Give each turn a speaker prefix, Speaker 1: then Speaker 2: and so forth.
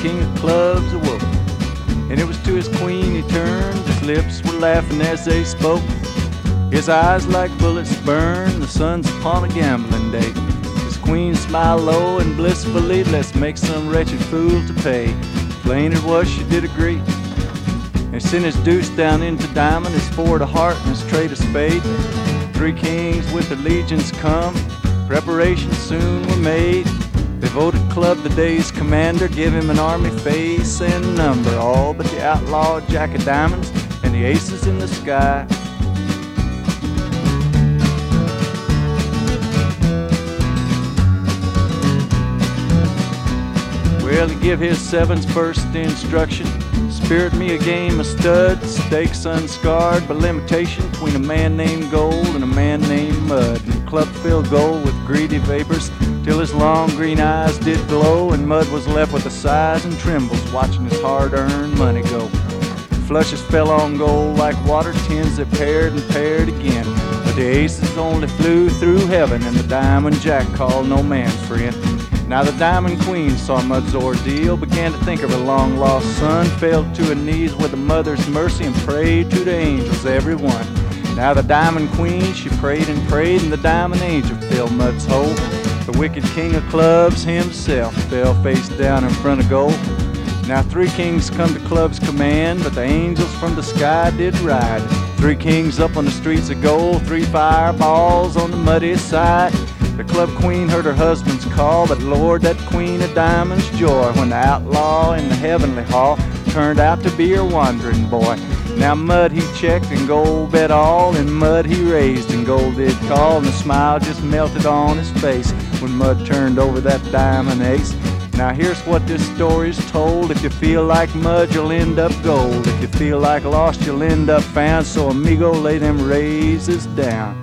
Speaker 1: king of clubs awoke. And it was to his queen he turned, his lips were laughing as they spoke. His eyes like bullets burn, the sun's upon a gambling day. His queen smiled low and blissfully, let's make some wretched fool to pay. Plain it was, she did agree, and sent his deuce down into diamond, his four to heart and his trade of spade. 3 kings with their legions come, preparations soon were made. They voted Club the day's commander, give him an army face and number, all but the outlaw Jack of Diamonds and the aces in the sky. Well, he give his sevens first instruction, spirit me a game of studs, stakes unscarred by limitation, between a man named Gold and a man named Mud. And Club filled Gold with greedy vapors, till his long green eyes did glow, and Mud was left with the sighs and trembles, watching his hard-earned money go. Flushes fell on Gold like water, tens that paired and paired again, but the aces only flew through heaven, and the Diamond Jack called no man friend. Now the Diamond Queen saw Mud's ordeal, began to think of her long-lost son, fell to her knees with a mother's mercy and prayed to the angels, every one. Now the Diamond Queen, she prayed, and the Diamond Angel filled Mud's hole. The wicked king of clubs himself fell face down in front of Gold. Now 3 kings come to Club's command, but the angels from the sky did ride. 3 kings up on the streets of Gold, 3 fireballs on the muddy side. The Club Queen heard her husband's call, but Lord, that Queen of Diamonds' joy when the outlaw in the heavenly hall turned out to be her wandering boy. Now Mud he checked and Gold bet all, and Mud he raised and Gold did call, and the smile just melted on his face when Mud turned over that diamond ace. Now here's what this story's told, if you feel like Mud you'll end up gold, if you feel like lost you'll end up found, so amigo lay them raises down.